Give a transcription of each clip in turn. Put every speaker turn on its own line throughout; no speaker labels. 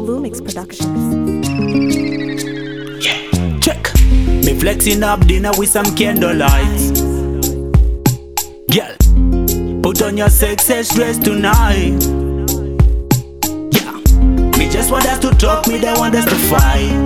Olumix Productions.
Yeah, check. Me flexing up dinner with some candlelight. Girl, put on your sexy dress tonight. Yeah, me just want us to talk, me don't want us to fight.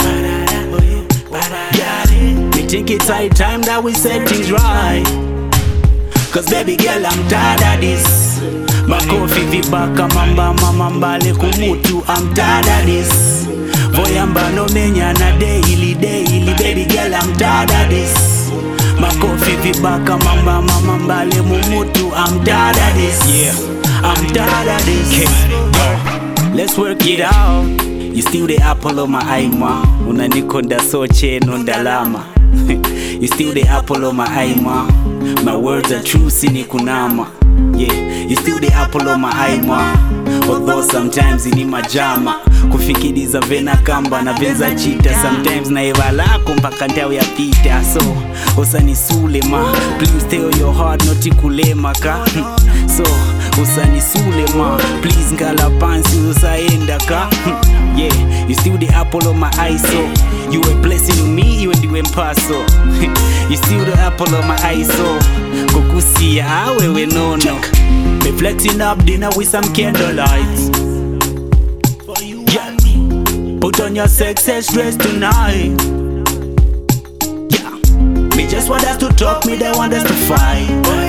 Yeah, me think it's high time that we set things right. Cause baby girl, I'm tired of this. Makofi vibaka mamba le kumutu, I'm tired of this. Voyamba no menya na daily. Baby girl, I'm tired of this. Makofi vibaka mamba le mumutu, I'm tired of this. Yeah, I'm tired of this. Okay. Let's work it out. You still the apple of my eye, ma. Unanikonda soche no ndalama. You still the apple of my eye, ma. My words are true, sini kunama. Yeah, you still the apple of my eye, ma. Although sometimes ini majama kufikiriza vena kamba na venza chita. Sometimes na eva lako mpaka ndao ya pita. So, usanisule ma. Please tell your heart not ikulema ka. So, usanisule ma. Please ngala pansi usaenda ka. Yeah, you still the apple of my eye, so you a blessing to me, you and the empaso. You still the apple of my eye, so kukusia awe no. Me flexing up dinner with some candlelight. Yeah, put on your sexy dress tonight. Yeah, me just want us to talk, me don't want us to fight.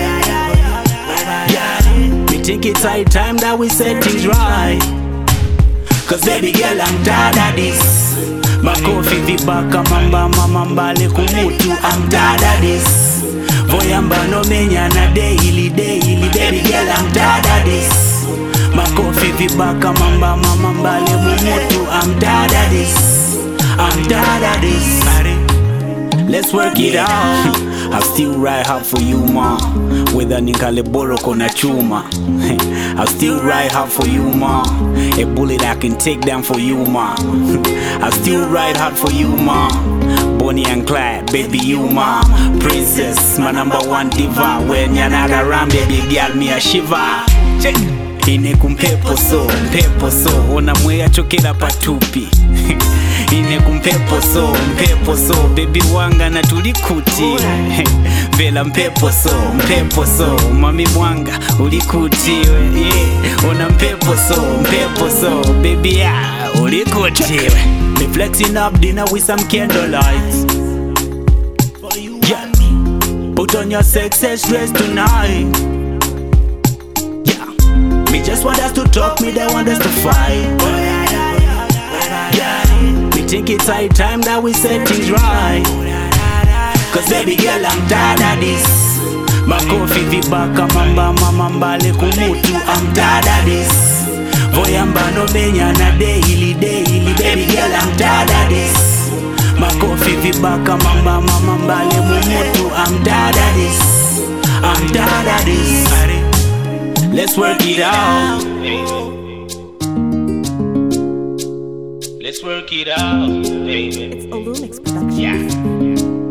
Yeah, me think it's high time that we set things right. Cause baby girl, I'm tired of this. Makofi vibaka mamba le kumutu, I'm tired of this. Voyamba no menya na daily. Baby girl, I'm tired of this. Makofi vibaka mamba le mumutu, I'm tired of this. I'm tired of this. Let's work it out. I'll still ride hard for you, ma. Whether nikale boro kona chuma. I'll still ride hard for you, ma. A bullet I can take down for you, ma. I'll still ride hard for you, ma. Bonnie and Clyde, baby you, ma. Princess, my number one diva. When you're not around, baby girl, me a shiva. Check. Ine kumpepo so ona mwea chokera patupi. Ine kumpepo so baby wanga na tulikuti. Vela mpepo so mami mwanga ulikutiwe. Yeah, ona mpepo so baby ya ulikutiwe. Me flexing up dinner with some candlelight. Yeah, put on your sexy dress tonight. Me just want us to talk, me don't want us to fight. Yeah, me think it's high time that we set things right. Cause baby girl, I'm tired of this. Makofi vibaka mamba le kumutu, I'm tired of this. Voyamba no menya na daily. Baby girl, I'm tired of this. Makofi vibaka mamba le mumutu, I'm tired of this. I'm tired of this. Let's work it out. Let's work it out, baby.
It's Olumix Productions.
Yeah.